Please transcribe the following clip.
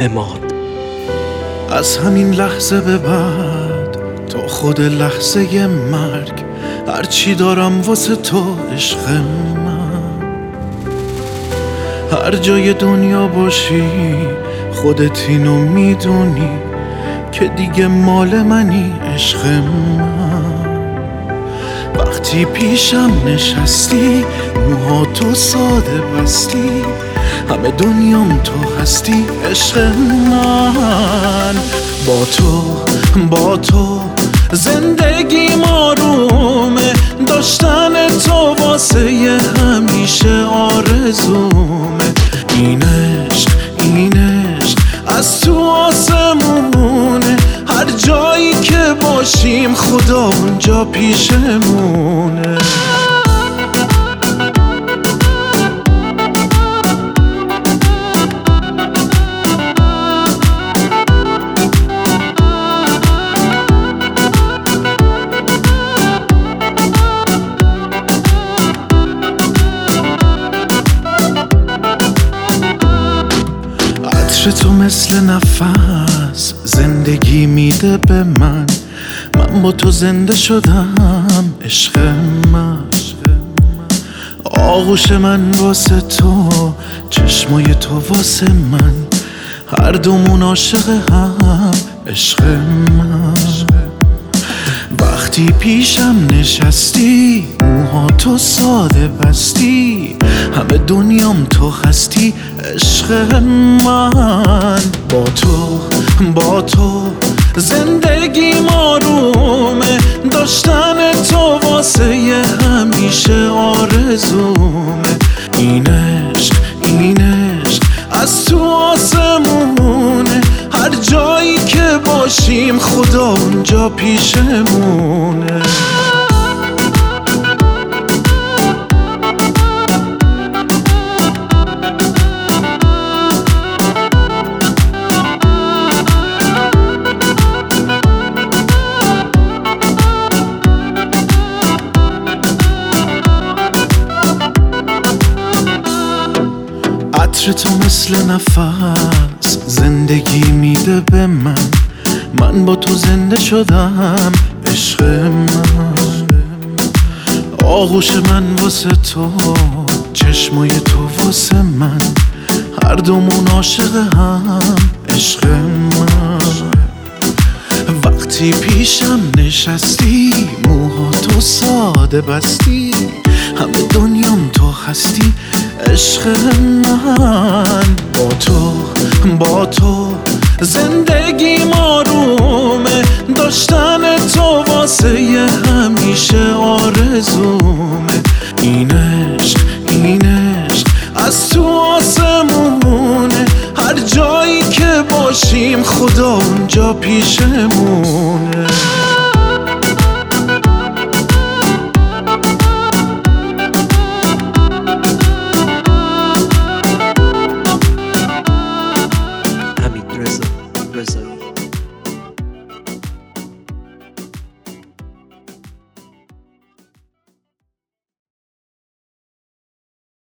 عماد. از همین لحظه به بعد تا خود لحظه مرگ، هرچی دارم واسه تو عشق من. هر جای دنیا باشی خودت اینو میدونی که دیگه مال منی عشق من. وقتی پیشم نشستی موهاتو ساده بستی، همه دنیام تو هستی عشق من. با تو زندگیم آرومه، داشتن تو واسه همیشه آرزومه. این عشق از تو آسمونه، هر جایی که باشیم خدا اونجا پیشمونه. عطر تو مثل نفس زندگی میده به من با تو زنده شدم عشق من. آغوش من واسه تو، چشمای تو واسه من، هر دومون عاشق هم عشق من. وقتی پیشم نشستی موهاتو ساده بستی، همه دنیام تو هستی عشق من. با تو زندگیم آرومه، داشتن تو واسه همیشه آرزومه. این عشق از تو آسمونه، هر جایی که باشیم خدا اونجا پیشمونه. عطر تو مثل نفس زندگی میده به من با تو زنده شدم عشق من. آغوش من واسه تو، چشمای تو واسه من، هر دومون عاشق هم عشق من. وقتی پیشم نشستی موهاتو ساده بستی، همه دنیام تو هستی عشق من. با تو زندگیم آرومه، داشتن تو واسه همیشه آرزومه. این عشق از تو آسمونه، هر جایی که باشیم خدا اونجا پیشمونه.